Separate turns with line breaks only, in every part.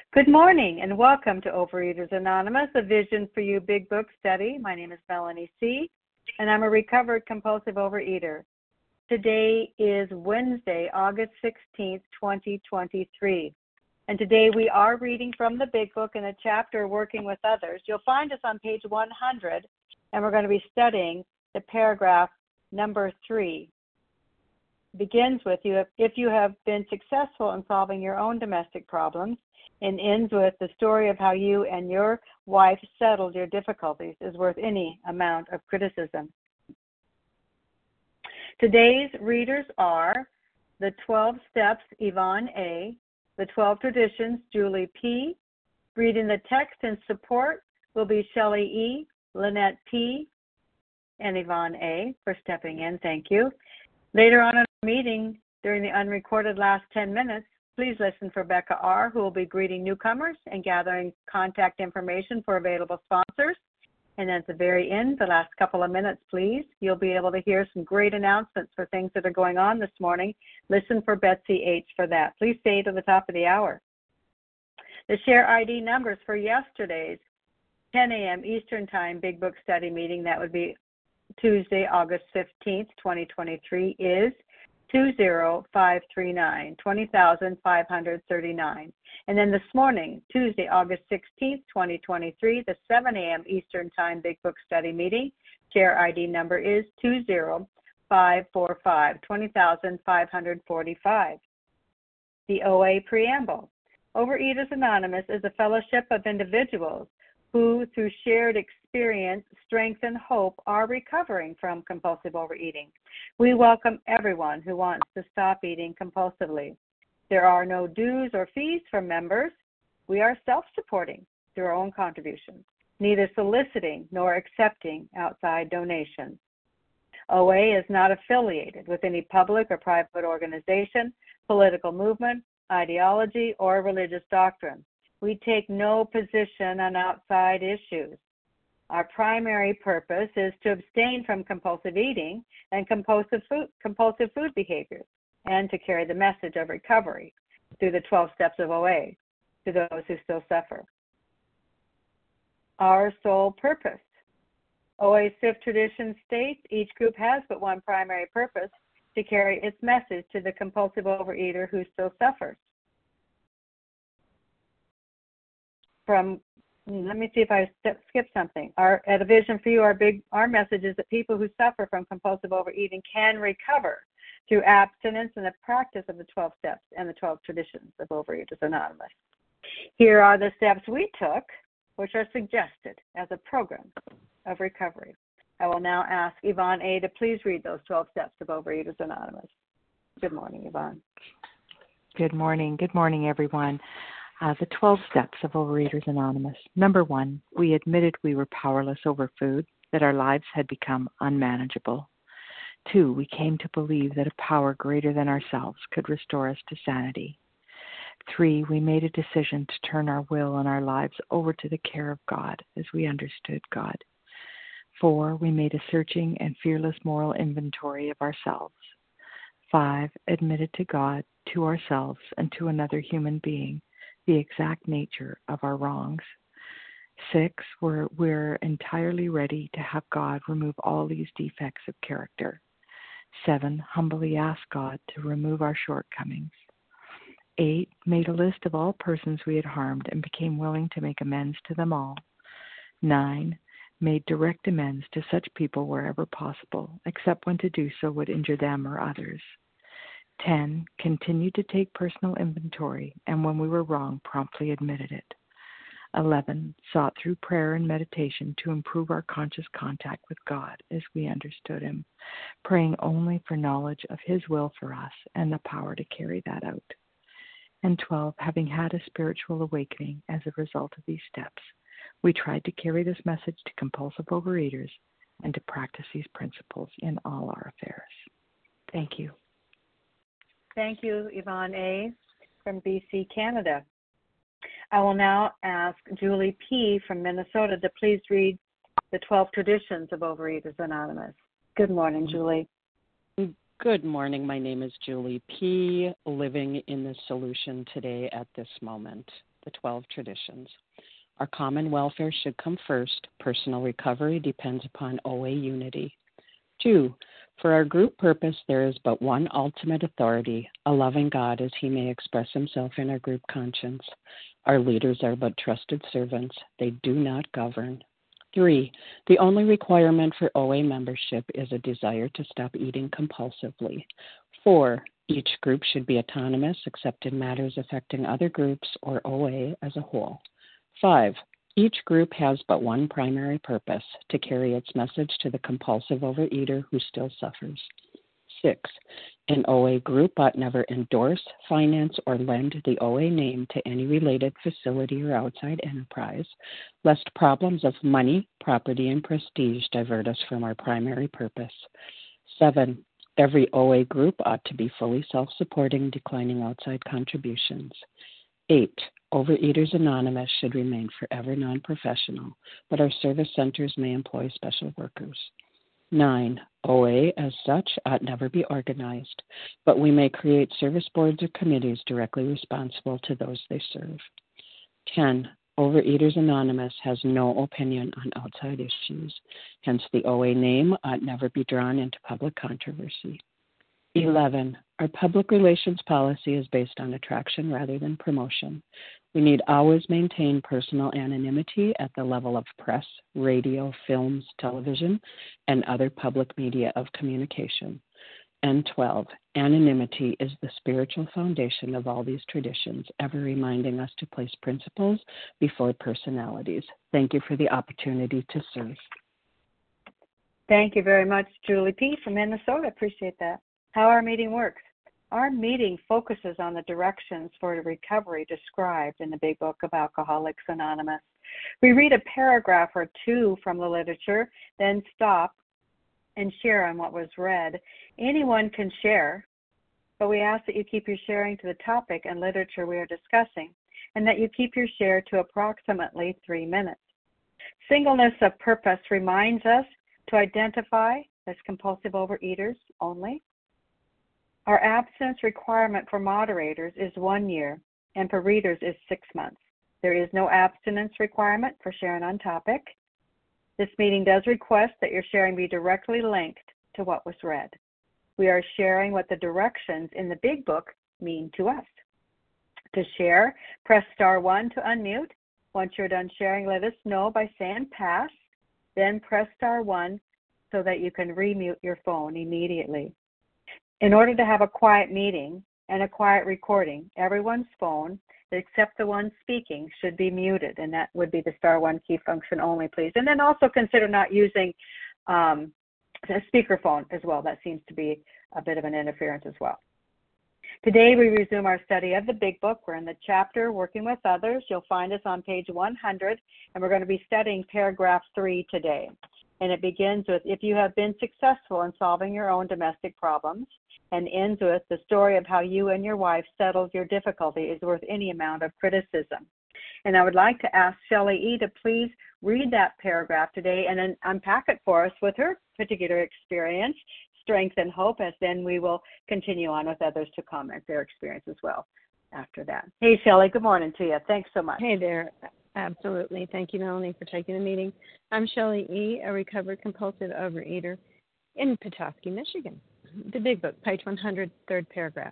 Good morning and welcome to Overeaters Anonymous, a Vision for You Big Book study. My name is Melanie C., and I'm a recovered compulsive overeater. Today is Wednesday, August 16th, 2023. And today we are reading from the Big Book in the chapter Working with Others. You'll find us on page 100, and we're going to be studying the paragraph number 3. It begins with, if you have been successful in solving your own domestic problems, and ends with the story of how you and your wife settled your difficulties is worth any amount of criticism. Today's readers are the 12 Steps, Yvonne A., the 12 Traditions, Julie P. Reading the text and support will be Shelley E., Lynette P., and Yvonne A. for stepping in. Thank you. Later on in our meeting, during the unrecorded last 10 minutes, please listen for Becca R., who will be greeting newcomers and gathering contact information for available sponsors. And then at the very end, the last couple of minutes, please, you'll be able to hear some great announcements for things that are going on this morning. Listen for Betsy H. for that. Please stay to the top of the hour. The share ID numbers for yesterday's 10 a.m. Eastern Time Big Book Study meeting, that would be Tuesday, August 15th, 2023, is 20539, 20,539. And then this morning, Tuesday, August 16th, 2023, the 7 a.m. Eastern Time Big Book Study meeting, share ID number is 20545, 20,545. The OA Preamble. Overeaters Anonymous is a fellowship of individuals who, through shared experience, strength, and hope, are recovering from compulsive overeating. We welcome everyone who wants to stop eating compulsively. There are no dues or fees for members. We are self-supporting through our own contributions, neither soliciting nor accepting outside donations. OA is not affiliated with any public or private organization, political movement, ideology, or religious doctrine. We take no position on outside issues. Our primary purpose is to abstain from compulsive eating and compulsive food behaviors, and to carry the message of recovery through the 12 steps of OA to those who still suffer. Our sole purpose. OA's fifth tradition states each group has but one primary purpose: to carry its message to the compulsive overeater who still suffers. Let me see if I skipped something. At A Vision for You, our message is that people who suffer from compulsive overeating can recover through abstinence and the practice of the 12 steps and the 12 traditions of Overeaters Anonymous. Here are the steps we took, which are suggested as a program of recovery. I will now ask Yvonne A. to please read those 12 steps of Overeaters Anonymous. Good morning, Yvonne.
Good morning. Good morning, everyone. The 12 steps of Overeaters Anonymous. Number 1, we admitted we were powerless over food, that our lives had become unmanageable. 2, we came to believe that a power greater than ourselves could restore us to sanity. 3, we made a decision to turn our will and our lives over to the care of God as we understood God. 4, we made a searching and fearless moral inventory of ourselves. 5, admitted to God, to ourselves, and to another human being the exact nature of our wrongs. 6, we're entirely ready to have God remove all these defects of character. 7, humbly ask God to remove our shortcomings. 8, made a list of all persons we had harmed and became willing to make amends to them all. 9, made direct amends to such people wherever possible, except when to do so would injure them or others. 10, continued to take personal inventory, and when we were wrong, promptly admitted it. 11, sought through prayer and meditation to improve our conscious contact with God as we understood Him, praying only for knowledge of His will for us and the power to carry that out. And 12, having had a spiritual awakening as a result of these steps, we tried to carry this message to compulsive overeaters and to practice these principles in all our affairs. Thank you.
Thank you, Yvonne A. from BC, Canada. I will now ask Julie P. from Minnesota to please read the 12 Traditions of Overeaters Anonymous. Good morning, Julie.
Good morning. My name is Julie P., living in the solution today at this moment. the 12 traditions. Our common welfare should come first. Personal recovery depends upon OA unity. 2, for our group purpose, there is but one ultimate authority, a loving God as he may express himself in our group conscience. Our leaders are but trusted servants. They do not govern. 3, the only requirement for OA membership is a desire to stop eating compulsively. 4, each group should be autonomous except in matters affecting other groups or OA as a whole. 5, each group has but one primary purpose, to carry its message to the compulsive overeater who still suffers. 6, an OA group ought never endorse, finance, or lend the OA name to any related facility or outside enterprise, lest problems of money, property, and prestige divert us from our primary purpose. 7, every OA group ought to be fully self-supporting, declining outside contributions. 8, Overeaters Anonymous should remain forever non-professional, but our service centers may employ special workers. 9, OA as such ought never be organized, but we may create service boards or committees directly responsible to those they serve. 10, Overeaters Anonymous has no opinion on outside issues, hence the OA name ought never be drawn into public controversy. 11, our public relations policy is based on attraction rather than promotion. We need always maintain personal anonymity at the level of press, radio, films, television, and other public media of communication. And 12, anonymity is the spiritual foundation of all these traditions, ever reminding us to place principles before personalities. Thank you for the opportunity to serve.
Thank you very much, Julie P. from Minnesota. Appreciate that. How our meeting works. Our meeting focuses on the directions for recovery described in the Big Book of Alcoholics Anonymous. We read a paragraph or two from the literature, then stop and share on what was read. Anyone can share, but we ask that you keep your sharing to the topic and literature we are discussing, and that you keep your share to approximately 3 minutes. Singleness of purpose reminds us to identify as compulsive overeaters only. Our abstinence requirement for moderators is 1 year, and for readers is 6 months. There is no abstinence requirement for sharing on topic. This meeting does request that your sharing be directly linked to what was read. We are sharing what the directions in the Big Book mean to us. To share, press *1 to unmute. Once you're done sharing, let us know by saying pass, then press *1 so that you can remute your phone immediately. In order to have a quiet meeting and a quiet recording, everyone's phone, except the one speaking, should be muted, and that would be the *1 key function only, please. And then also consider not using a speakerphone as well. That seems to be a bit of an interference as well. Today we resume our study of the Big Book. We're in the chapter Working with Others. You'll find us on page 100, and we're going to be studying paragraph 3 today. And it begins with, if you have been successful in solving your own domestic problems, and ends with, the story of how you and your wife settled your difficulty is worth any amount of criticism. And I would like to ask Shelley E. to please read that paragraph today and then unpack it for us with her particular experience, strength, and hope, as then we will continue on with others to comment their experience as well after that. Hey, Shelley, good morning to you. Thanks so much.
Hey there. Absolutely. Thank you, Melanie, for taking the meeting. I'm Shelley E., a recovered compulsive overeater in Petoskey, Michigan. The Big Book, page 100, third paragraph.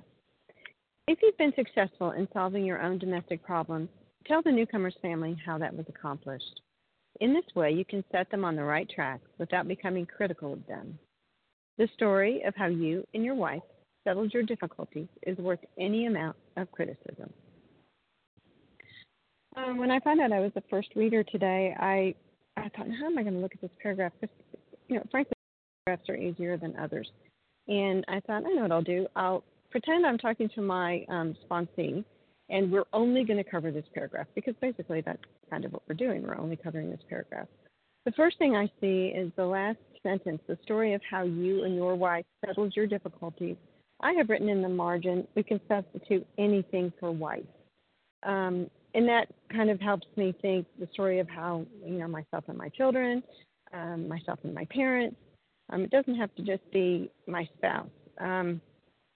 If you've been successful in solving your own domestic problems, tell the newcomer's family how that was accomplished. In this way, you can set them on the right track without becoming critical of them. The story of how you and your wife settled your difficulties is worth any amount of criticism. When I found out I was the first reader today, I thought, how am I going to look at this paragraph? Because, frankly, paragraphs are easier than others. And I thought, I know what I'll do. I'll pretend I'm talking to my sponsee, and we're only going to cover this paragraph, because basically that's kind of what we're doing. We're only covering this paragraph. The first thing I see is the last sentence, the story of how you and your wife settled your difficulties. I have written in the margin, we can substitute anything for wife. And that kind of helps me think the story of how, myself and my children, myself and my parents. It doesn't have to just be my spouse.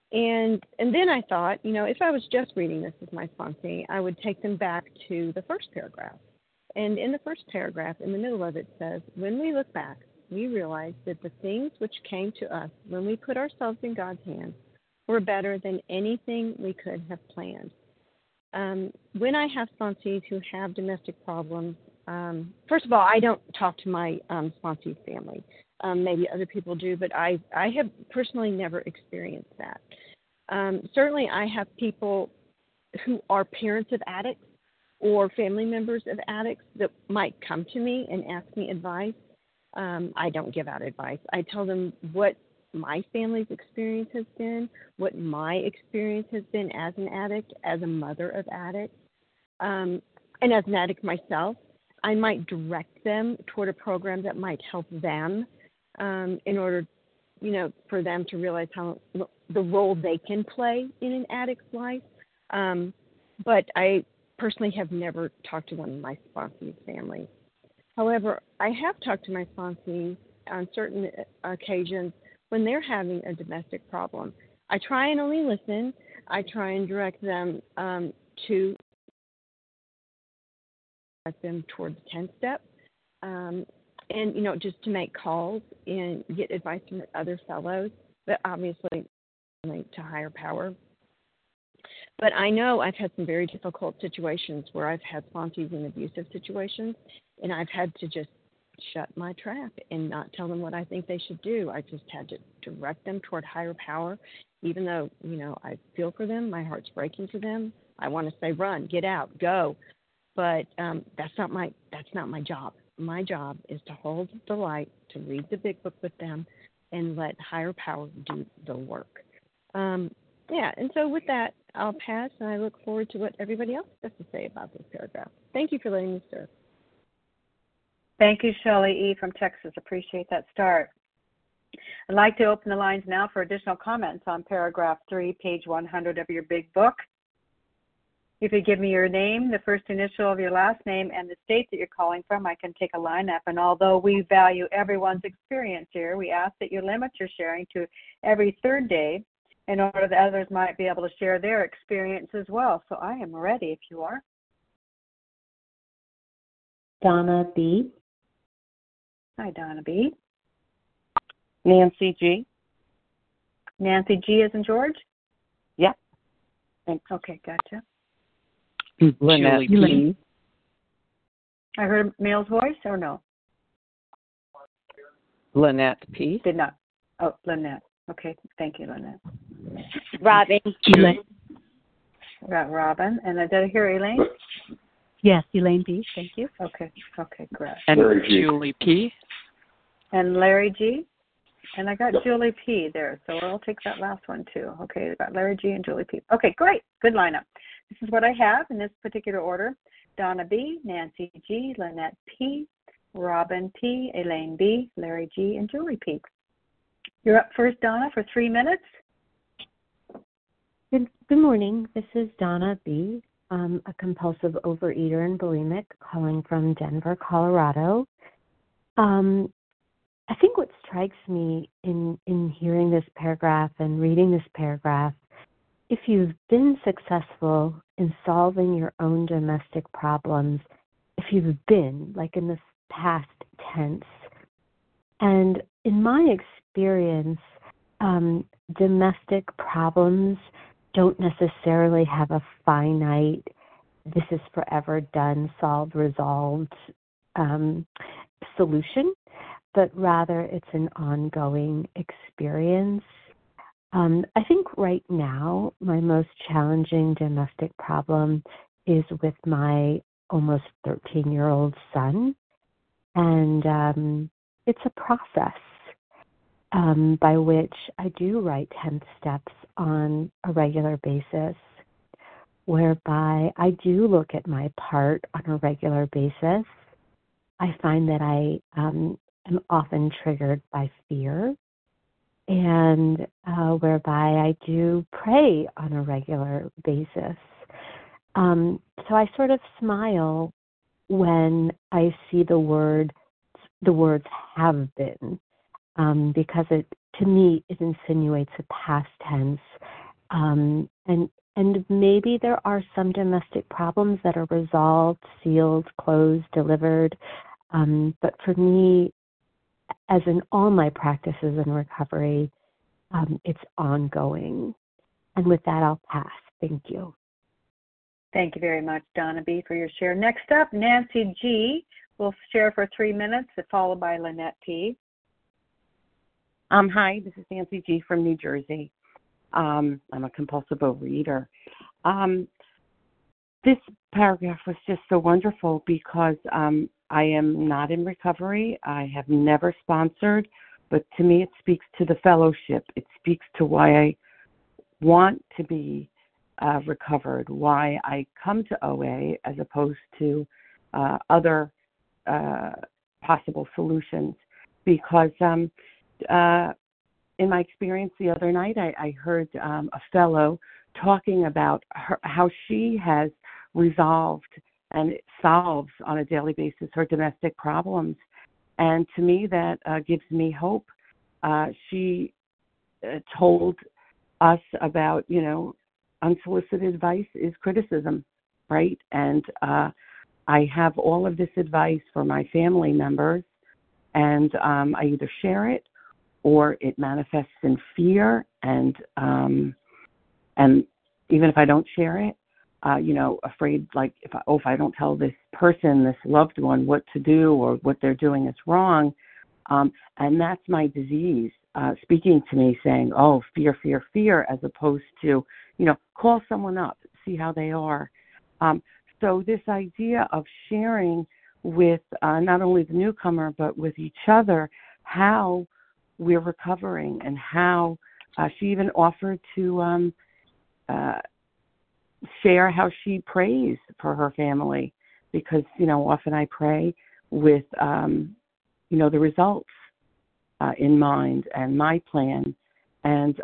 And then I thought, if I was just reading this as my sponsee, I would take them back to the first paragraph. And in the first paragraph, in the middle of it says, when we look back, we realize that the things which came to us when we put ourselves in God's hands were better than anything we could have planned. When I have sponsees who have domestic problems, first of all, I don't talk to my sponsee's family. Maybe other people do, but I have personally never experienced that. Certainly, I have people who are parents of addicts or family members of addicts that might come to me and ask me advice. I don't give out advice. I tell them what my family's experience has been, what my experience has been as an addict, as a mother of addicts, and as an addict myself. I might direct them toward a program that might help them in order, for them to realize how the role they can play in an addict's life. But I personally have never talked to one of my sponsees' families. However, I have talked to my sponsees on certain occasions when they're having a domestic problem. I try and only listen. I try and direct them to toward the 10th step. And, just to make calls and get advice from other fellows, but obviously linked to higher power. But I know I've had some very difficult situations where I've had sponsees in abusive situations, and I've had to just shut my trap and not tell them what I think they should do. I just had to direct them toward higher power, even though, I feel for them. My heart's breaking for them. I want to say, run, get out, go. But that's not my job. My job is to hold the light, to read the big book with them, and let higher power do the work. And so with that, I'll pass, and I look forward to what everybody else has to say about this paragraph. Thank you for letting me serve.
Thank you, Shelley E. from Texas. Appreciate that start. I'd like to open the lines now for additional comments on paragraph 3, page 100 of your big book. If you give me your name, the first initial of your last name, and the state that you're calling from, I can take a lineup. And although we value everyone's experience here, we ask that you limit your sharing to every third day in order that others might be able to share their experience as well. So I am ready if you are.
Donna B.
Hi, Donna B.
Nancy G.
Nancy G as in George?
Yeah.
Thanks. Okay, gotcha.
Lynette P.
I heard Mail's voice or no?
Lynette P.
Did not. Oh, Lynette. Okay, thank you, Lynette.
Robin.
We got Robin. And did I hear Elaine?
Yes, Elaine B. Thank you.
Okay, great.
And Julie P.
And Larry G. And I got Julie P. there, so I'll take that last one too. Okay, I got Larry G. and Julie P. Okay, great. Good lineup. This is what I have in this particular order. Donna B., Nancy G., Lynette P., Robin P., Elaine B., Larry G., and Julie P. You're up first, Donna, for 3 minutes.
Good morning. This is Donna B., a compulsive overeater and bulimic calling from Denver, Colorado. I think what strikes me in hearing this paragraph and reading this paragraph, if you've been successful in solving your own domestic problems, if you've been, like in this past tense, and in my experience, domestic problems don't necessarily have a finite, this is forever done, solved, resolved solution, but rather it's an ongoing experience. I think right now my most challenging domestic problem is with my almost 13-year-old son, and it's a process by which I do write 10 steps on a regular basis, whereby I do look at my part on a regular basis. I find that I am often triggered by fear, and whereby I do pray on a regular basis. So I sort of smile when I see the words have been, because to me, it insinuates a past tense. And maybe there are some domestic problems that are resolved, sealed, closed, delivered. But for me, as in all my practices in recovery, it's ongoing. And with that, I'll pass. Thank you.
Thank you very much, Donna B., for your share. Next up, Nancy G. will share for 3 minutes, followed by Lynette P.
Hi, this is Nancy G. from New Jersey. I'm a compulsive overeater. This paragraph was just so wonderful because I am not in recovery. I have never sponsored, but to me it speaks to the fellowship. It speaks to why I want to be recovered, why I come to OA as opposed to other possible solutions. Because in my experience the other night, I heard a fellow talking about how she has resolved and solves on a daily basis her domestic problems. And to me, that gives me hope. She told us about, unsolicited advice is criticism, right? And I have all of this advice for my family members, and I either share it or it manifests in fear, and even if I don't share it, afraid, like if I don't tell this person, this loved one, what to do or what they're doing is wrong, and that's my disease speaking to me, saying, "Oh, fear, fear, fear," as opposed to, call someone up, see how they are. So this idea of sharing with not only the newcomer but with each other how we're recovering, and how she even offered to share how she prays for her family, because often I pray with the results in mind and my plan, and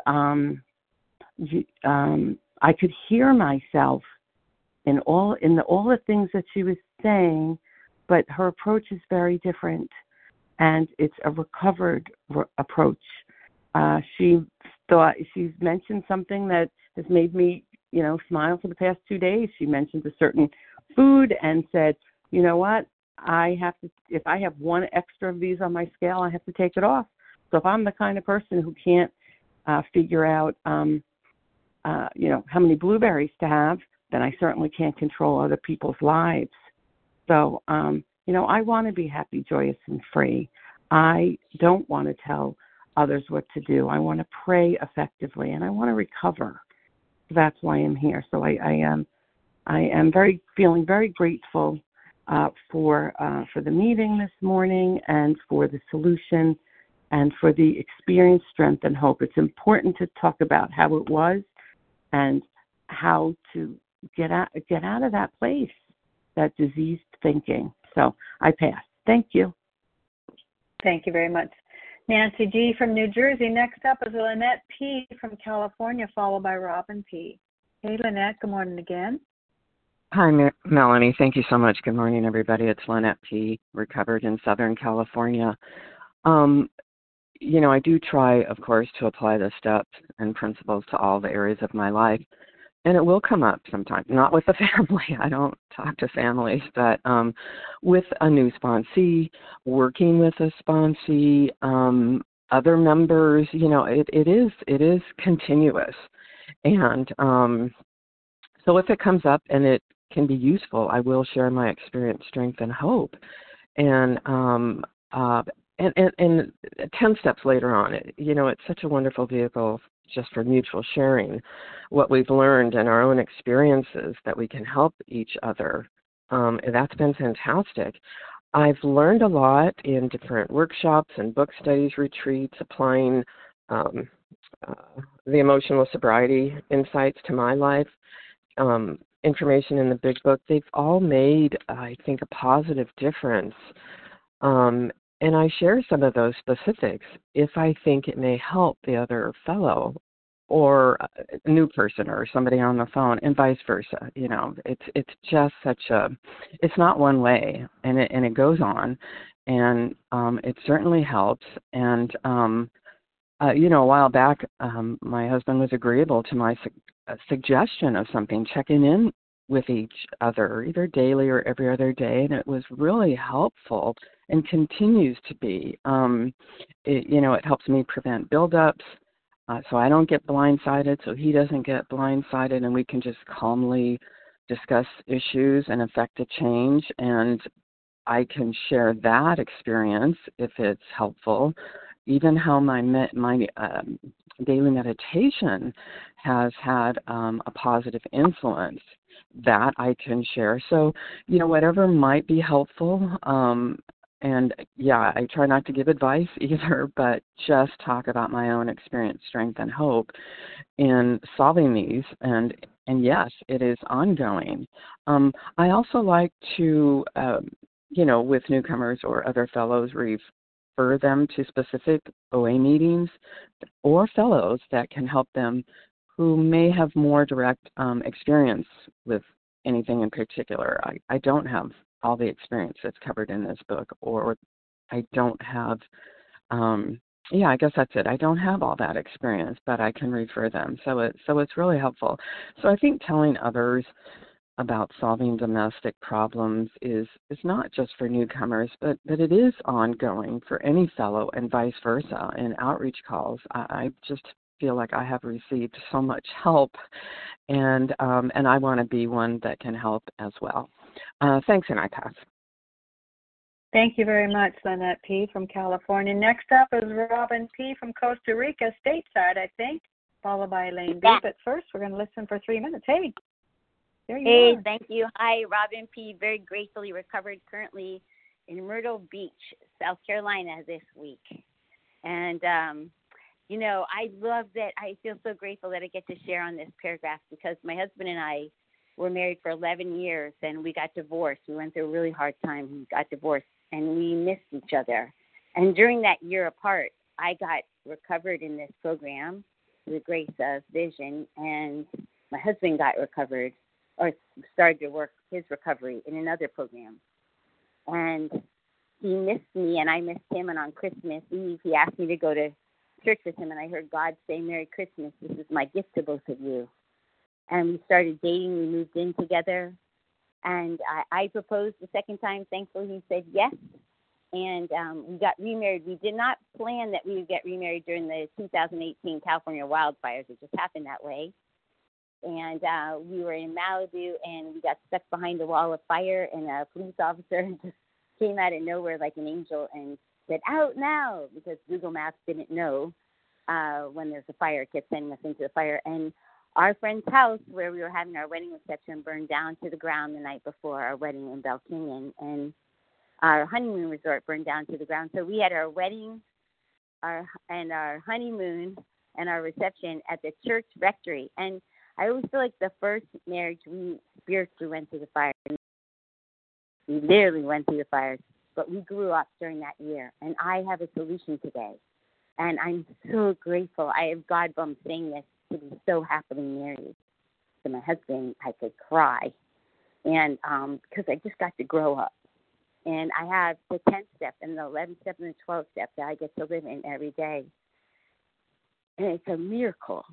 I could hear myself in all the things that she was saying, but her approach is very different, and it's a recovered approach. She's mentioned something that has made me, smile for the past 2 days. She mentioned a certain food and said, "You know what? If I have one extra of these on my scale, I have to take it off." So if I'm the kind of person who can't figure out, how many blueberries to have, then I certainly can't control other people's lives. So, I want to be happy, joyous, and free. I don't want to tell others what to do. I want to pray effectively, and I want to recover. That's why I'm here. So I am feeling very grateful for the meeting this morning, and for the solution, and for the experience, strength, and hope. It's important to talk about how it was and how to get out of that place, that diseased thinking. So I pass. Thank you.
Thank you very much, Nancy G. from New Jersey. Next up is Lynette P. from California, followed by Robin P. Hey, Lynette, good morning again.
Hi, Melanie. Thank you so much. Good morning, everybody. It's Lynette P., recovered in Southern California. I do try, of course, to apply the steps and principles to all the areas of my life. And it will come up sometimes, not with the family. I don't talk to families, but with a new sponsee, working with a sponsee, other members, it is continuous. And so if it comes up and it can be useful, I will share my experience, strength, and hope. And 10 steps later on, it's such a wonderful vehicle just for mutual sharing, what we've learned in our own experiences, that we can help each other. That's been fantastic. I've learned a lot in different workshops and book studies, retreats, applying the emotional sobriety insights to my life, information in the big book. They've all made, I think, a positive difference. And I share some of those specifics if I think it may help the other fellow or a new person or somebody on the phone, and vice versa. It's just it's not one way, and it goes on, and it certainly helps. And
a while back, my husband was agreeable to my suggestion of something, checking in with each other, either daily or every other day, and it was really helpful and continues to be. It helps me prevent buildups, so I don't get blindsided, so he doesn't get blindsided, and we can just calmly discuss issues and affect a change, and I can share that experience if it's helpful. Even how my daily meditation has had a positive influence, that I can share. So, whatever might be helpful. And yeah, I try not to give advice either, but just talk about my own experience, strength, and hope in solving these. And yes, it is ongoing. I also like to, with newcomers or other fellows, refer them to specific OA meetings or fellows that can help them who may have more direct experience with anything in particular. I don't have all the experience that's covered in this book, or I don't have, I guess that's it. I don't have all that experience, but I can refer them. So it's really helpful. So I think telling others about solving domestic problems is not just for newcomers, but it is ongoing for any fellow and vice versa. In outreach calls, I just feel like I have received so much help, and I want to be one that can help as well. Thanks, and I pass.
Thank you very much, Lynette P. from California. Next up is Robin P. from Costa Rica, stateside, I think, followed by Elaine B. But first, we're going to listen for 3 minutes. Hey, there you are.
Thank you. Hi, Robin P. Very gratefully recovered, currently in Myrtle Beach, South Carolina this week. And, I love that. I feel so grateful that I get to share on this paragraph, because my husband and I were married for 11 years, and we got divorced. We went through a really hard time. We got divorced, and we missed each other. And during that year apart, I got recovered in this program through the grace of Vision, and my husband got recovered, or started to work his recovery in another program. And he missed me, and I missed him. And on Christmas Eve, he asked me to go to church with him, and I heard God say, "Merry Christmas. This is my gift to both of you." And we started dating. We moved in together. And I proposed the second time. Thankfully, he said yes. And we got remarried. We did not plan that we would get remarried during the 2018 California wildfires. It just happened that way. And we were in Malibu, and we got stuck behind a wall of fire, and a police officer just came out of nowhere like an angel and said, "Out now," because Google Maps didn't know when there's a fire, it kept sending us into the fire. And our friend's house, where we were having our wedding reception, burned down to the ground the night before our wedding in Bell Canyon. And our honeymoon resort burned down to the ground. So we had our wedding, our honeymoon, and our reception at the church rectory. And I always feel like the first marriage, we spiritually went through the fire. We literally went through the fires, but we grew up during that year. And I have a solution today. And I'm so grateful. I have God bummed saying this, to be so happily married to my husband. I could cry. And because I just got to grow up. And I have the 10th step and the 11th step and the 12th step that I get to live in every day. And it's a miracle.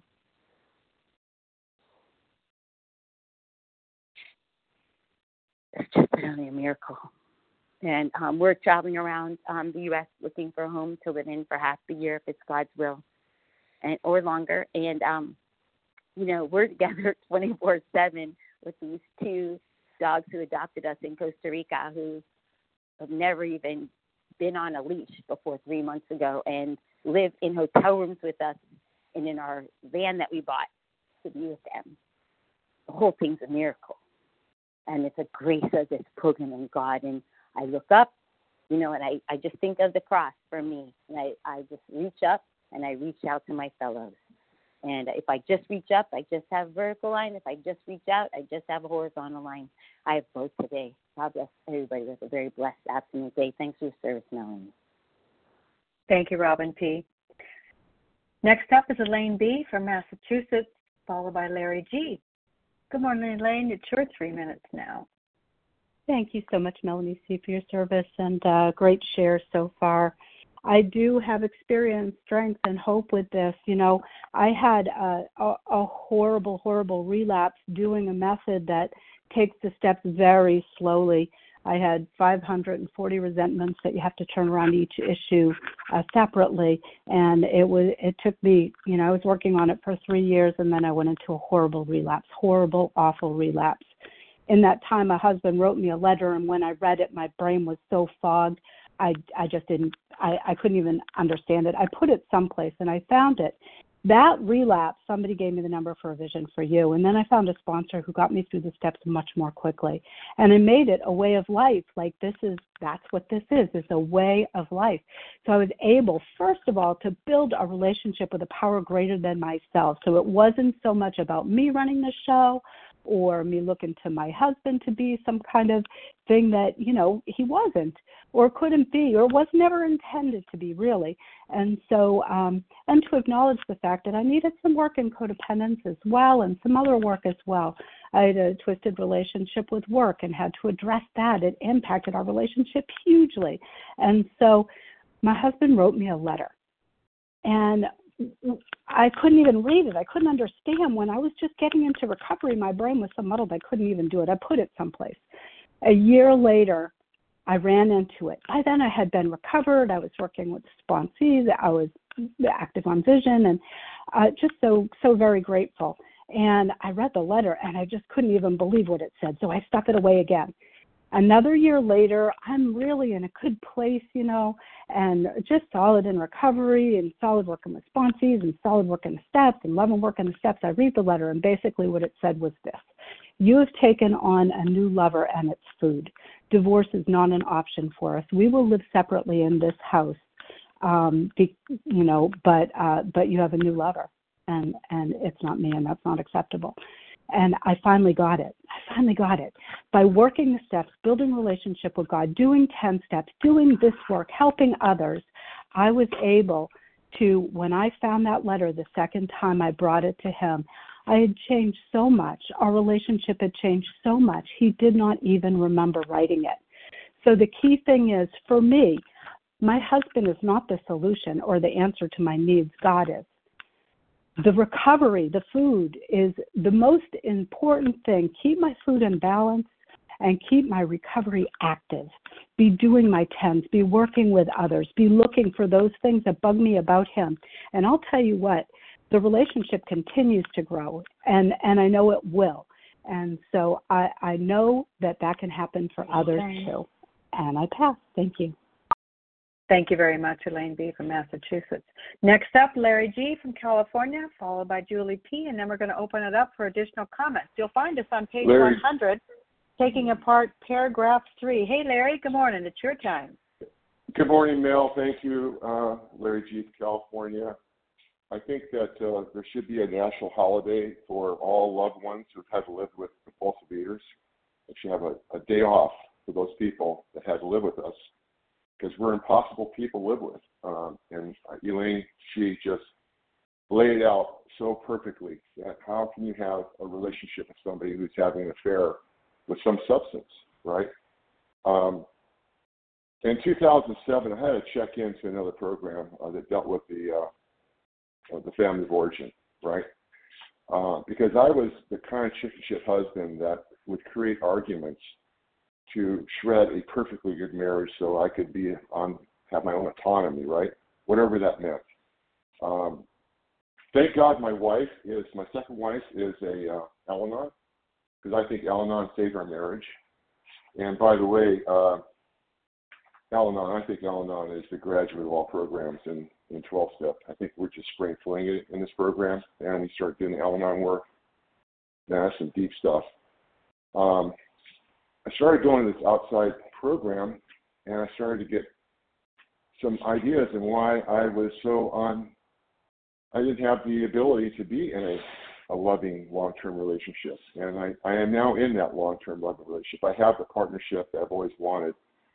It's just really a miracle. And we're traveling around the U.S. looking for a home to live in for half the year if it's God's will, or longer. And, we're together 24/7 with these two dogs who adopted us in Costa Rica, who have never even been on a leash before 3 months ago, and live in hotel rooms with us and in our van that we bought to be with them. The whole thing's a miracle. And it's a grace of this program in God. And I look up, and I just think of the cross for me. And I just reach up and I reach out to my fellows. And if I just reach up, I just have a vertical line. If I just reach out, I just have a horizontal line. I have both today. God bless everybody with a very blessed afternoon day. Thanks for your service, Melanie.
Thank you, Robin P. Next up is Elaine B. from Massachusetts, followed by Larry G. Good morning, Elaine. It's your 3 minutes now.
Thank you so much, Melanie C., for your service, and great share so far. I do have experience, strength, and hope with this. You know, I had a horrible, horrible relapse doing a method that takes the steps very slowly. I had 540 resentments that you have to turn around each issue separately, and it took me, you know, I was working on it for 3 years, and then I went into a horrible relapse, horrible, awful relapse. In that time, my husband wrote me a letter, and when I read it, my brain was so fogged, I just didn't, I couldn't even understand it. I put it someplace, and I found it. That relapse, somebody gave me the number for A Vision for You, and then I found a sponsor who got me through the steps much more quickly. And I made it a way of life. Like, that's what this is. It's a way of life. So I was able, first of all, to build a relationship with a power greater than myself. So it wasn't so much about me running the show or me looking to my husband to be some kind of thing that, you know, he wasn't or couldn't be or was never intended to be, really. And so, and to acknowledge the fact that I needed some work in codependence as well and some other work as well. I had a twisted relationship with work and had to address that. It impacted our relationship hugely. And so my husband wrote me a letter. And I couldn't even read it. I couldn't understand. When I was just getting into recovery, my brain was so muddled I couldn't even do it. I put it someplace. A year later, I ran into it. By then I had been recovered. I was working with sponsees. I was active on Vision and just so very grateful. And I read the letter and I just couldn't even believe what it said. So I stuck it away again. Another year later, I'm really in a good place, you know, and just solid in recovery and solid working with sponsees and solid working the steps and loving working the steps. I read the letter, and basically what it said was this: you have taken on a new lover and it's food. Divorce is not an option for us. We will live separately in this house, you know, but you have a new lover, and it's not me, and that's not acceptable. And I finally got it. By working the steps, building a relationship with God, doing 10 steps, doing this work, helping others, I was able to, when I found that letter the second time I brought it to him, I had changed so much. Our relationship had changed so much. He did not even remember writing it. So the key thing is, for me, my husband is not the solution or the answer to my needs. God is. The recovery, the food, is the most important thing. Keep my food in balance and keep my recovery active. Be doing my 10s, be working with others, be looking for those things that bug me about him. And I'll tell you what, the relationship continues to grow, and I know it will. And so I know that can happen for others too. And I pass. Thank you.
Thank you very much, Elaine B. from Massachusetts. Next up, Larry G. from California, followed by Julie P., and then we're going to open it up for additional comments. You'll find us on page 100, taking apart paragraph 3. Hey, Larry, good morning. It's your time.
Good morning, Mel. Thank you, Larry G. from California. I think that there should be a national holiday for all loved ones who've had to live with compulsive eaters. They should have a day off for those people that had to live with us, because we're impossible people to live with. And Elaine, she just laid out so perfectly that how can you have a relationship with somebody who's having an affair with some substance, right? In 2007, I had to check into another program that dealt with the family of origin, right? Because I was the kind of chicken shit husband that would create arguments to shred a perfectly good marriage so I could have my own autonomy, right? Whatever that meant. Thank God my second wife is a Al-Anon, because I think Al-Anon saved our marriage. And by the way, I think Al-Anon is the graduate of all programs in 12-step. I think we're just spring flinging it in this program, and we start doing the Al-Anon work. Now, that's some deep stuff. I started going to this outside program, and I started to get some ideas on why I was I didn't have the ability to be in a loving long-term relationship. And I am now in that long-term loving relationship. I have the partnership that I've always wanted.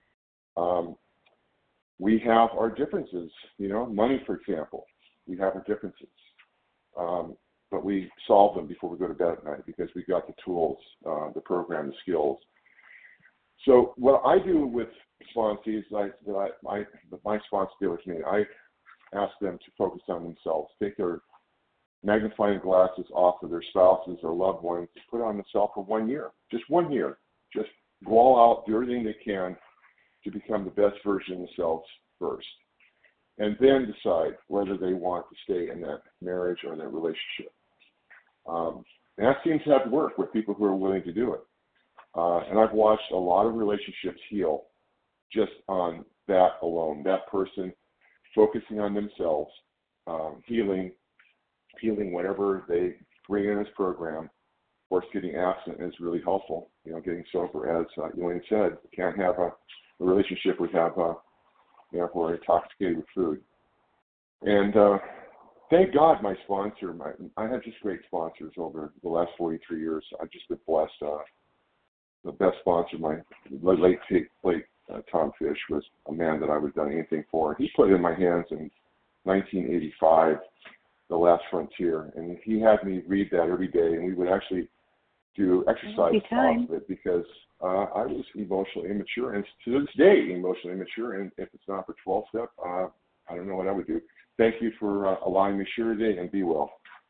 We have our differences, you know, money, for example. We have our differences. But we solve them before we go to bed at night because we got the tools, the program, the skills. So what I do with sponsees, my sponsors do with me, I ask them to focus on themselves, take their magnifying glasses off of their spouses or loved ones, put it on themselves for 1 year, just 1 year. Just go all out, do everything they can to become the best version of themselves first. And then decide whether they want to stay in that marriage or in that relationship. And that seems to have worked with people who are willing to do it. And I've watched a lot of relationships heal just on that alone. That person focusing on themselves, healing whatever they bring in this program. Of course, getting abstinent is really helpful. Getting sober, as Elaine said, we can't have a relationship we have if we're intoxicated with food. And thank God my sponsor, I had just great sponsors over the last 43 years. I've just been blessed. The best sponsor, my late Tom Fish, was a man that I would have done anything for. He put it in my hands in 1985, The Last Frontier, and he had me read that every day, and we would actually do exercise off of it because I was emotionally immature, and to this day, emotionally immature, and if it's not for 12-step, I don't know what I would do. Thank you for allowing me to share today, and be well.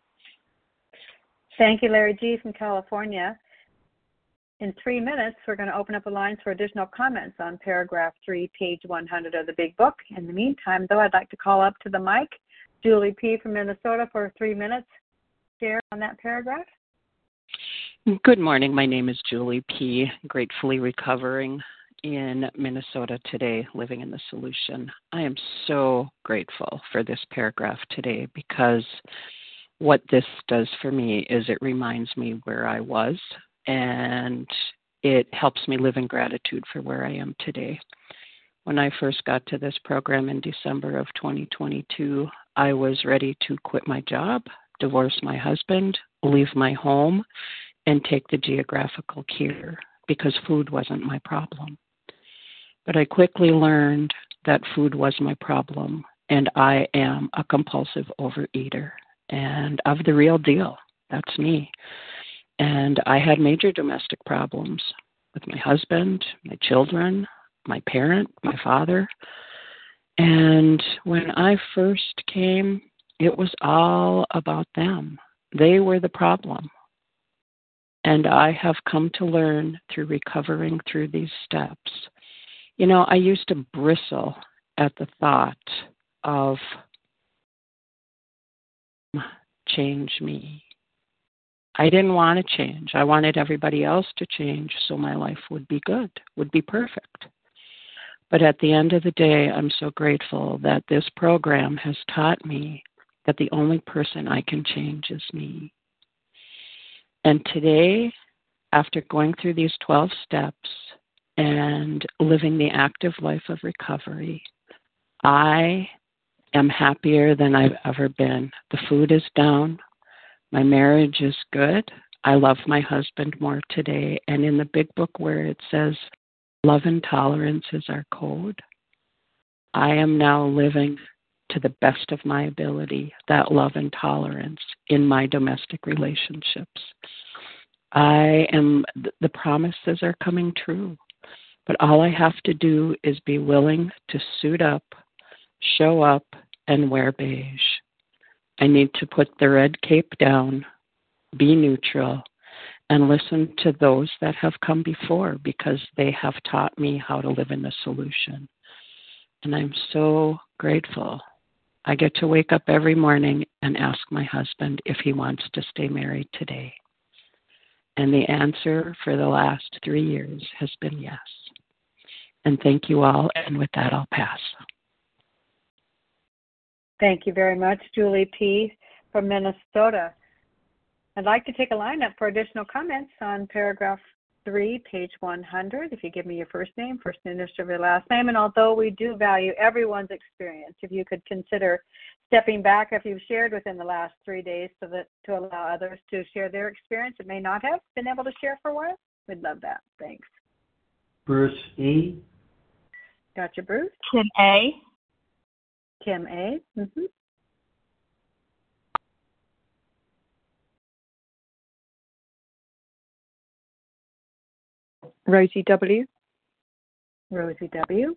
Thank you, Larry G. from California. In 3 minutes, we're going to open up the lines for additional comments on paragraph 3, page 100 of the Big Book. In the meantime, though, I'd like to call up to the mic Julie P. from Minnesota for 3 minutes. Share on that paragraph.
Good morning. My name is Julie P., gratefully recovering in Minnesota today, living in the solution. I am so grateful for this paragraph today because what this does for me is it reminds me where I was, and it helps me live in gratitude for where I am today. When I first got to this program in December of 2022, I was ready to quit my job, divorce my husband, leave my home, and take the geographical care because food wasn't my problem. But I quickly learned that food was my problem, and I am a compulsive overeater, and of the real deal. That's me. And I had major domestic problems with my husband, my children, my parent, my father. And when I first came, it was all about them. They were the problem. And I have come to learn through recovering through these steps. I used to bristle at the thought of change me. I didn't want to change. I wanted everybody else to change so my life would be good, would be perfect. But at the end of the day, I'm so grateful that this program has taught me that the only person I can change is me. And today, after going through these 12 steps and living the active life of recovery, I am happier than I've ever been. The food is down. My marriage is good. I love my husband more today. And in the Big Book where it says love and tolerance is our code, I am now living to the best of my ability that love and tolerance in my domestic relationships. The promises are coming true. But all I have to do is be willing to suit up, show up, and wear beige. I need to put the red cape down, be neutral, and listen to those that have come before because they have taught me how to live in the solution. And I'm so grateful. I get to wake up every morning and ask my husband if he wants to stay married today. And the answer for the last 3 years has been yes. And thank you all. And with that, I'll pass.
Thank you very much, Julie P. from Minnesota. I'd like to take a lineup for additional comments on paragraph 3, page 100. If you give me your first name, first initial of your last name, and although we do value everyone's experience, if you could consider stepping back if you've shared within the last 3 days to allow others to share their experience that may not have been able to share for a while, we'd love that. Thanks.
Bruce E.
Gotcha, Bruce.
Kim A.
Kim A. Mm-hmm.
Rosie W.
Rosie W.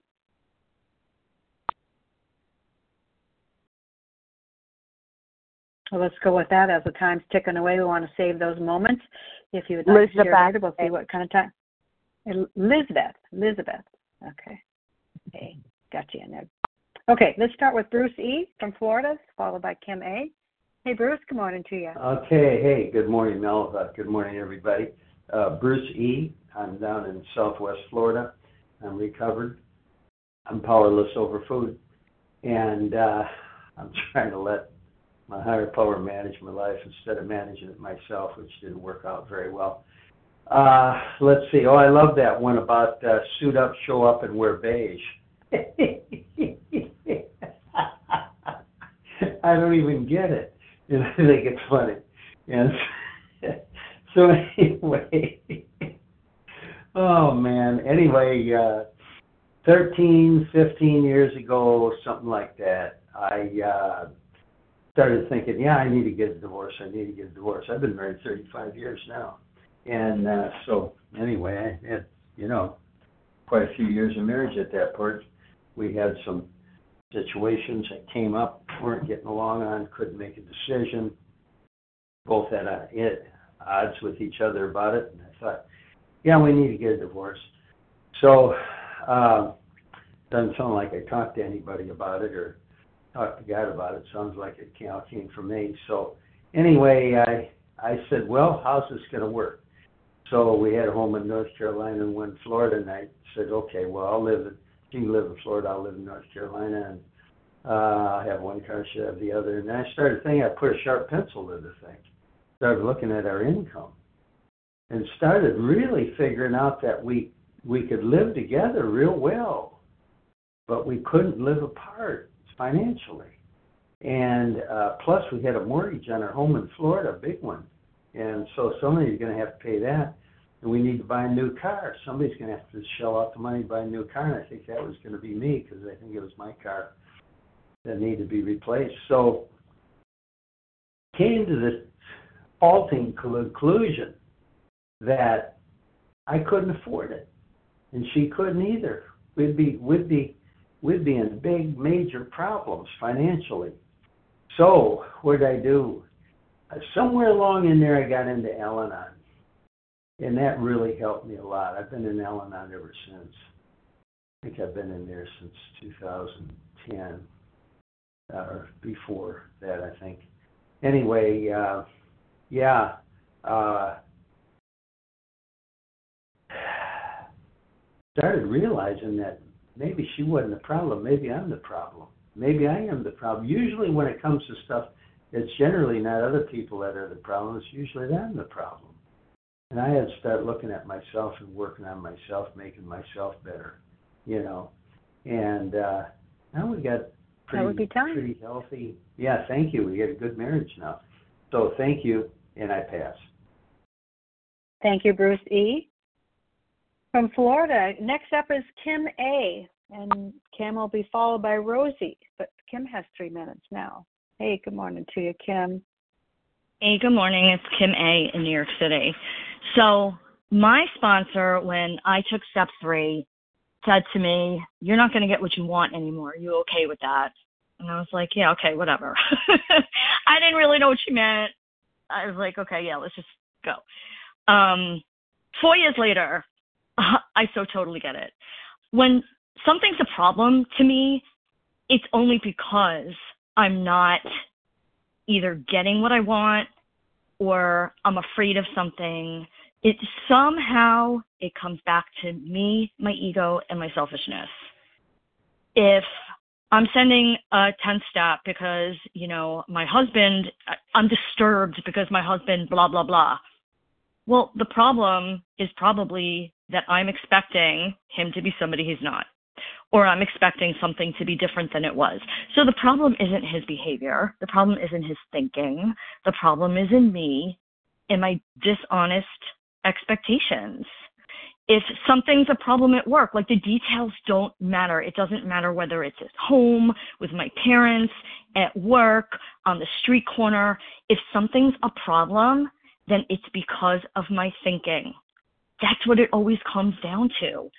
Well, let's go with that. As the time's ticking away, we want to save those moments. If you would like to share it, we'll see what kind of time. Elizabeth. Okay, got you in there. Okay, let's start with Bruce E. from Florida, followed by Kim A. Hey, Bruce, good morning to you.
Okay, hey, good morning, Mel. Good morning, everybody. Bruce E. I'm down in Southwest Florida. I'm recovered. I'm powerless over food. And I'm trying to let my higher power manage my life instead of managing it myself, which didn't work out very well. Let's see. Oh, I love that one about suit up, show up, and wear beige. I don't even get it. And I think it's funny. And so anyway, oh man. Anyway, 13, 15 years ago, something like that, I started thinking, yeah, I need to get a divorce. I've been married 35 years now. And so anyway, I had, quite a few years of marriage at that point. We had some situations that came up, weren't getting along on, couldn't make a decision. Both had odds with each other about it. And I thought, yeah, we need to get a divorce. So doesn't sound like I talked to anybody about it or talked to God about it. Sounds like it came from me. So anyway, I said, well, how's this going to work? So we had a home in North Carolina and one in Florida, and I said, okay, well, she can live in Florida, I'll live in North Carolina, and I have one car, she have the other. And I started thinking, I put a sharp pencil to the thing. Started looking at our income and started really figuring out that we could live together real well, but we couldn't live apart financially. And plus we had a mortgage on our home in Florida, a big one. And so somebody's going to have to pay that. And we need to buy a new car. Somebody's going to have to shell out the money to buy a new car. And I think that was going to be me because I think it was my car that needed to be replaced. So came to the halting conclusion that I couldn't afford it. And she couldn't either. We'd be in big, major problems financially. So what did I do? Somewhere along in there, I got into Al-Anon, and that really helped me a lot. I've been in Al-Anon ever since. I think I've been in there since 2010, or before that, I think. Anyway, started realizing that maybe she wasn't the problem. Maybe I'm the problem. Maybe I am the problem. Usually when it comes to stuff, it's generally not other people that are the problem. It's usually that I'm the problem. And I had to start looking at myself and working on myself, making myself better, And now we got pretty healthy. Yeah, thank you. We got a good marriage now. So thank you, and I pass.
Thank you, Bruce E. From Florida. Next up is Kim A. And Kim will be followed by Rosie. But Kim has 3 minutes now. Hey, good morning to you, Kim.
Hey, good morning. It's Kim A. in New York City. So my sponsor, when I took step 3, said to me, you're not going to get what you want anymore. Are you okay with that? And I was like, yeah, okay, whatever. I didn't really know what she meant. I was like, okay, yeah, let's just go. 4 years later, I so totally get it. When something's a problem to me, it's only because I'm not either getting what I want or I'm afraid of something. It comes back to me, my ego, and my selfishness. If I'm sending a 10-step because, my husband, I'm disturbed because my husband, blah, blah, blah. Well, the problem is probably that I'm expecting him to be somebody he's not. Or I'm expecting something to be different than it was. So the problem isn't his behavior. The problem isn't his thinking. The problem is in me, in my dishonest expectations. If something's a problem at work, like the details don't matter. It doesn't matter whether it's at home, with my parents, at work, on the street corner. If something's a problem, then it's because of my thinking. That's what it always comes down to.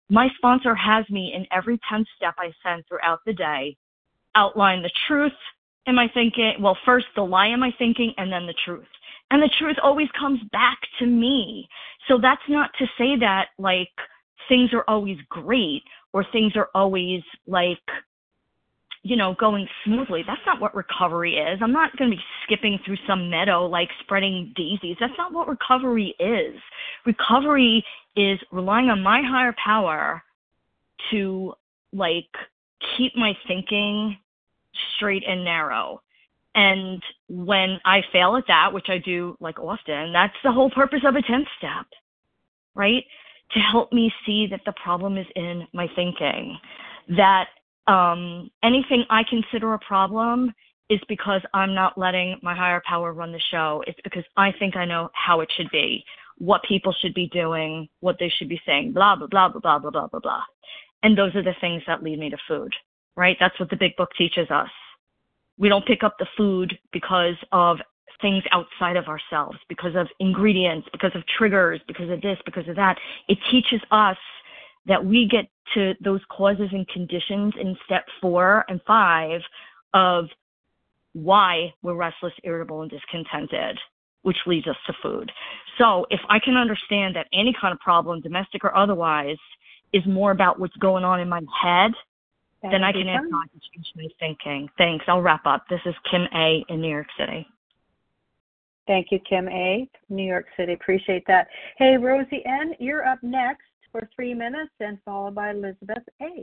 my sponsor has me in every 10th step I send throughout the day outline the truth in my thinking. Well, first the lie in my thinking and then the truth. And the truth always comes back to me. So that's not to say that like things are always great or things are always like, you know, going smoothly. That's not what recovery is. I'm not going to be skipping through some meadow like spreading daisies. That's not what recovery is. Recovery is relying on my higher power to like keep my thinking straight and narrow. And when I fail at that, which I do like often, that's the whole purpose of a 10th step, right? To help me see that the problem is in my thinking, that anything I consider a problem is because I'm not letting my higher power run the show. It's because I think I know how it should be, what people should be doing, what they should be saying, blah, blah, blah, blah, blah, blah, blah, blah, blah. And those are the things that lead me to food, right? That's what the big book teaches us. We don't pick up the food because of things outside of ourselves, because of ingredients, because of triggers, because of this, because of that. It teaches us that we get to those causes and conditions in step 4 and 5 of why we're restless, irritable, and discontented, which leads us to food. So if I can understand that any kind of problem, domestic or otherwise, is more about what's going on in my head, then I can answer and change my thinking. Thanks. I'll wrap up. This is Kim A. in New York City.
Thank you, Kim A. from New York City. Appreciate that. Hey, Rosie N., you're up next for 3 minutes, and followed by Elizabeth A.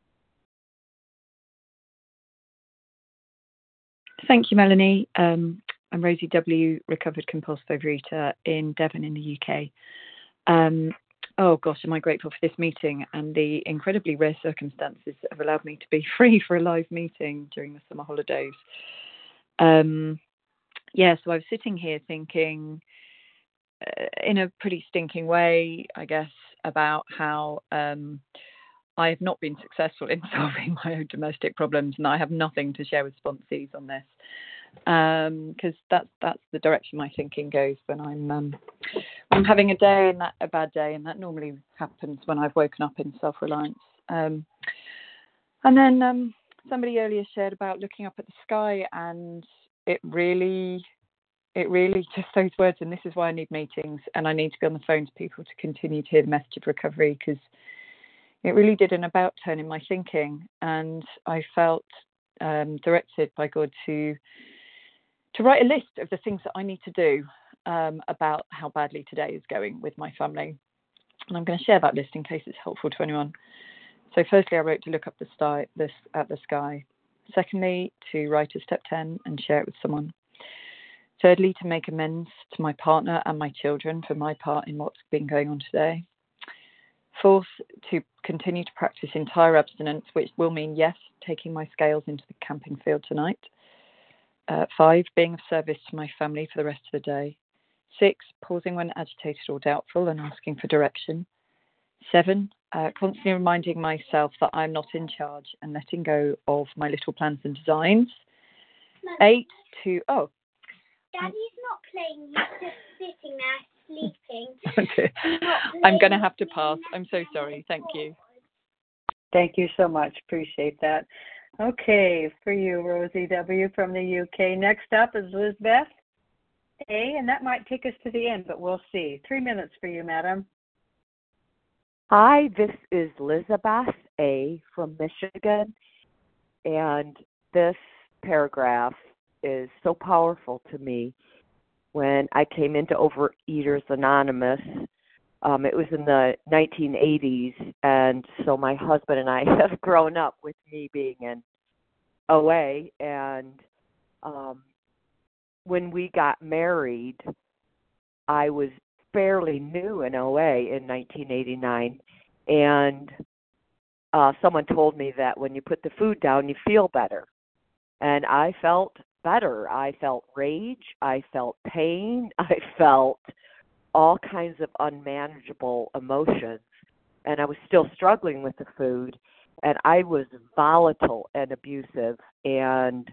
Thank you, Melanie. I'm Rosie W., recovered compulsive overeater in Devon in the UK. Oh gosh, am I grateful for this meeting and the incredibly rare circumstances that have allowed me to be free for a live meeting during the summer holidays. So I was sitting here thinking in a pretty stinking way, I guess, about how I have not been successful in solving my own domestic problems, and I have nothing to share with sponsees on this, because that's the direction my thinking goes when I'm having a day and a bad day, and that normally happens when I've woken up in self-reliance. And then somebody earlier shared about looking up at the sky, and it really just those words, and this is why I need meetings, and I need to be on the phone to people to continue to hear the message of recovery, because it really did an about turn in my thinking, and I felt directed by God to write a list of the things that I need to do about how badly today is going with my family. And I'm going to share that list in case it's helpful to anyone. So firstly, I wrote to look up at the sky. Secondly, to write a step 10 and share it with someone. Thirdly, to make amends to my partner and my children for my part in what's been going on today. Fourth, to continue to practice entire abstinence, which will mean, yes, taking my scales into the camping field tonight. 5, being of service to my family for the rest of the day. 6, pausing when agitated or doubtful and asking for direction. 7, constantly reminding myself that I'm not in charge and letting go of my little plans and designs. 8,
Daddy's not playing, he's just sitting there sleeping.
Okay. I'm going to have to pass. I'm so sorry. Thank you.
Thank you so much. Appreciate that. Okay, for you, Rosie W. from the UK. Next up is Elizabeth A., and that might take us to the end, but we'll see. 3 minutes for you, madam.
Hi, this is Elizabeth A. from Michigan, and this paragraph is so powerful to me. When I came into Overeaters Anonymous, it was in the 1980s, and so my husband and I have grown up with me being in OA, and when we got married, I was fairly new in OA in 1989, and someone told me that when you put the food down, you feel better, and I felt better. I felt rage, I felt pain, I felt all kinds of unmanageable emotions, and I was still struggling with the food, and I was volatile and abusive, and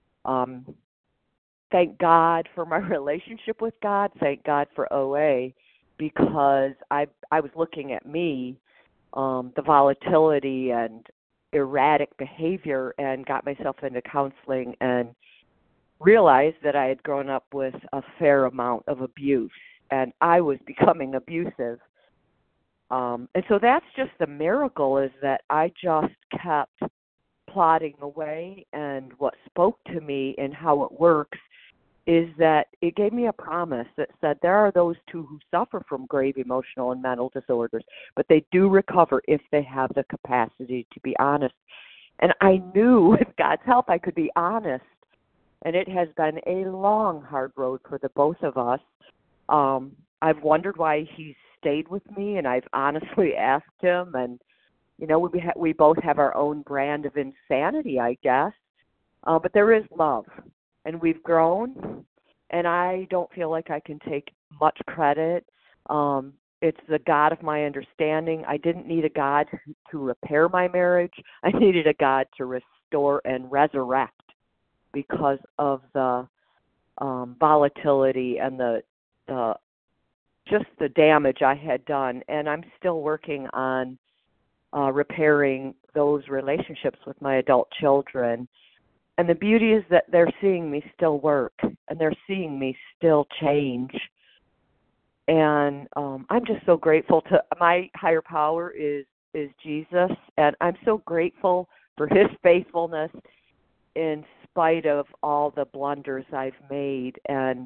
thank God for my relationship with God, thank God for OA, because I was looking at me the volatility and erratic behavior, and got myself into counseling and realized that I had grown up with a fair amount of abuse, and I was becoming abusive. And so that's just the miracle, is that I just kept plodding away, and what spoke to me and how it works is that it gave me a promise that said there are those too who suffer from grave emotional and mental disorders, but they do recover if they have the capacity to be honest. And I knew with God's help I could be honest, and it has been a long, hard road for the both of us. I've wondered why he's stayed with me, and I've honestly asked him, and we both have our own brand of insanity, I guess, but there is love, and we've grown, and I don't feel like I can take much credit. It's the God of my understanding. I didn't need a God to repair my marriage. I needed a God to restore and resurrect because of the volatility and the just the damage I had done. And I'm still working on repairing those relationships with my adult children. And the beauty is that they're seeing me still work, and they're seeing me still change. And I'm just so grateful to my higher power is Jesus, and I'm so grateful for his faithfulness in spite of all the blunders I've made. And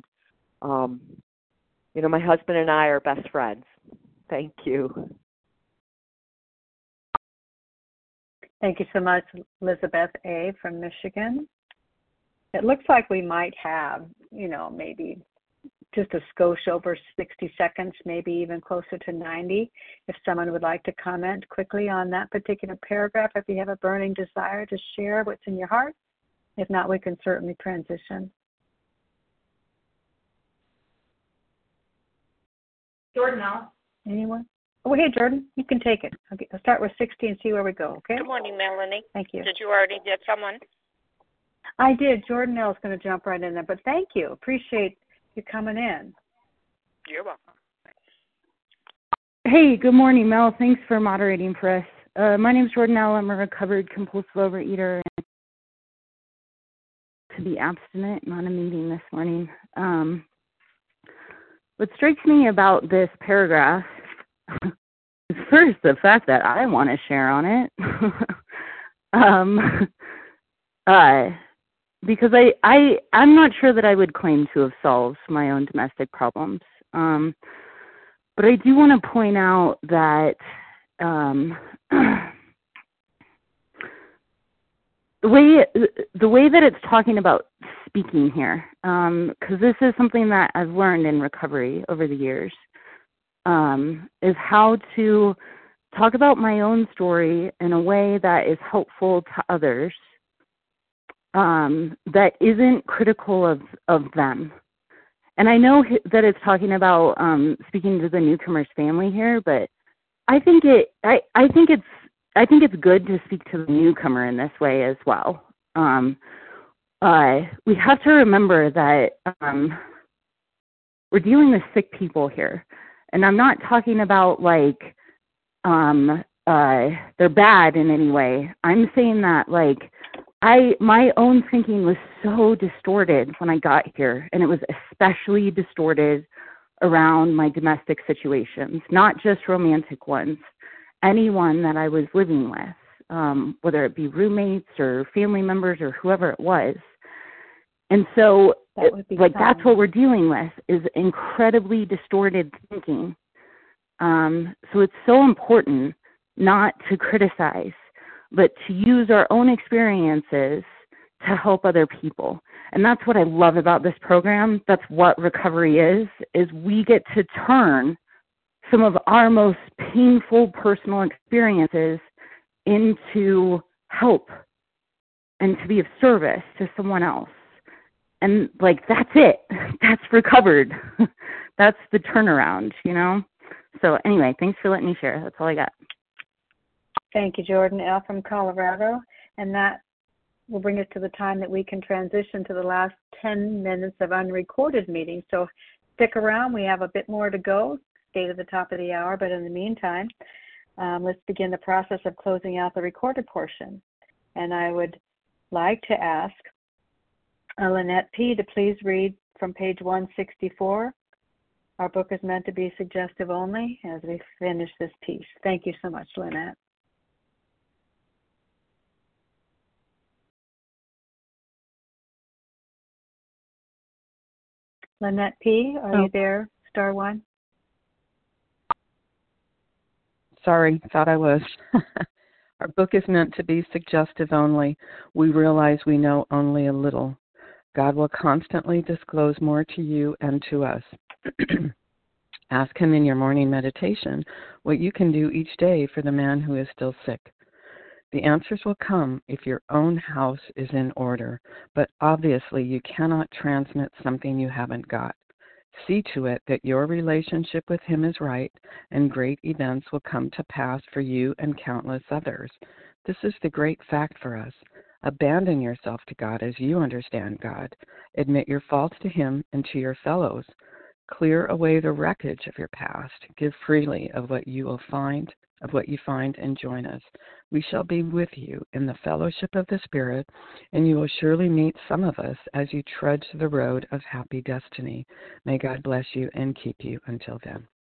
my husband and I are best friends. Thank you.
Thank you so much, Elizabeth A. from Michigan. It looks like we might have, maybe just a skosh over 60 seconds, maybe even closer to 90. If someone would like to comment quickly on that particular paragraph, if you have a burning desire to share what's in your heart. If not, we can certainly transition.
Jordan, now.
Anyone? Oh, hey, Jordan, you can take it. Okay, I'll start with 60 and see where we go, okay?
Good morning, Melanie.
Thank you.
Did you already get someone?
I did. Jordan L. is going to jump right in there, but thank you. Appreciate you coming in.
You're welcome.
Hey, good morning, Mel. Thanks for moderating for us. My name's Jordan L. I'm a recovered compulsive overeater and to be abstinent, not a meeting this morning. What strikes me about this paragraph is first the fact that I want to share on it. Because I'm not sure that I would claim to have solved my own domestic problems. But I do want to point out that the way that it's talking about speaking here, because this is something that I've learned in recovery over the years, is how to talk about my own story in a way that is helpful to others, that isn't critical of them. And I know that it's talking about speaking to the newcomer's family here, but I think it's good to speak to the newcomer in this way as well. We have to remember that we're dealing with sick people here, and I'm not talking about like they're bad in any way. I'm saying that like my own thinking was so distorted when I got here, and it was especially distorted around my domestic situations, not just romantic ones, anyone that I was living with, whether it be roommates or family members or whoever it was. And so that's what we're dealing with, is incredibly distorted thinking. So it's so important not to criticize, but to use our own experiences to help other people. And that's what I love about this program. That's what recovery is we get to turn some of our most painful personal experiences into help and to be of service to someone else. And like, that's it. That's recovered. That's the turnaround, So anyway, thanks for letting me share. That's all I got.
Thank you, Jordan L. from Colorado. And that will bring us to the time that we can transition to the last 10 minutes of unrecorded meetings. So stick around. We have a bit more to go. Stay to the top of the hour. But in the meantime, let's begin the process of closing out the recorded portion. And I would like to ask Lynette P. to please read from page 164. Our book is meant to be suggestive only as we finish this piece. Thank you so much, Lynette. Lynette P., are you there? Star one.
Sorry, thought I was. Our book is meant to be suggestive only. We realize we know only a little. God will constantly disclose more to you and to us. Ask Him in your morning meditation what you can do each day for the man who is still sick. The answers will come if your own house is in order, but obviously you cannot transmit something you haven't got. See to it that your relationship with Him is right, and great events will come to pass for you and countless others. This is the great fact for us. Abandon yourself to God as you understand God. Admit your faults to Him and to your fellows. Clear away the wreckage of your past. Give freely of what you find, and join us. We shall be with you in the fellowship of the Spirit, and you will surely meet some of us as you trudge the road of happy destiny. May God bless you and keep you until then.